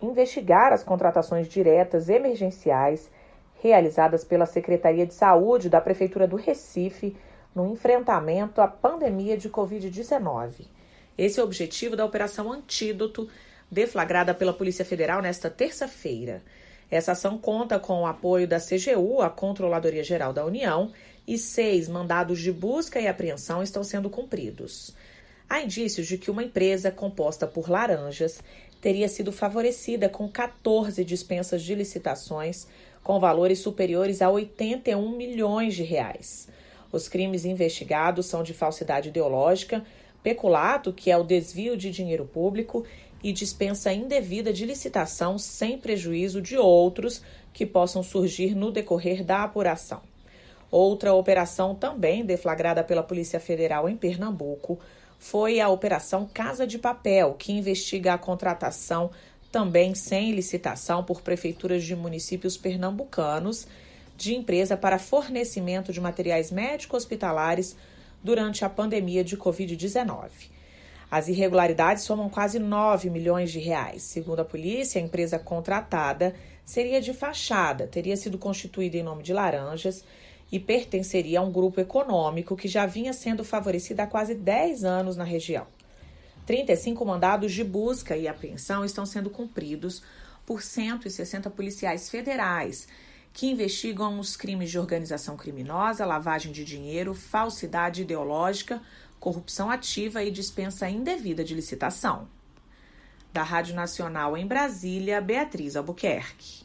investigar as contratações diretas emergenciais realizadas pela Secretaria de Saúde da Prefeitura do Recife no enfrentamento à pandemia de Covid-19. Esse é o objetivo da Operação Antídoto, deflagrada pela Polícia Federal nesta terça-feira. Essa ação conta com o apoio da CGU, a Controladoria Geral da União, e 6 mandados de busca e apreensão estão sendo cumpridos. Há indícios de que uma empresa composta por laranjas teria sido favorecida com 14 dispensas de licitações com valores superiores a 81 milhões de reais. Os crimes investigados são de falsidade ideológica, peculato, que é o desvio de dinheiro público, e dispensa indevida de licitação sem prejuízo de outros que possam surgir no decorrer da apuração. Outra operação também deflagrada pela Polícia Federal em Pernambuco foi a Operação Casa de Papel, que investiga a contratação também sem licitação por prefeituras de municípios pernambucanos de empresa para fornecimento de materiais médico-hospitalares durante a pandemia de Covid-19. As irregularidades somam quase 9 milhões de reais. Segundo a polícia, a empresa contratada seria de fachada, teria sido constituída em nome de laranjas e pertenceria a um grupo econômico que já vinha sendo favorecido há quase 10 anos na região. 35 mandados de busca e apreensão estão sendo cumpridos por 160 policiais federais que investigam os crimes de organização criminosa, lavagem de dinheiro, falsidade ideológica, corrupção ativa e dispensa indevida de licitação. Da Rádio Nacional em Brasília, Beatriz Albuquerque.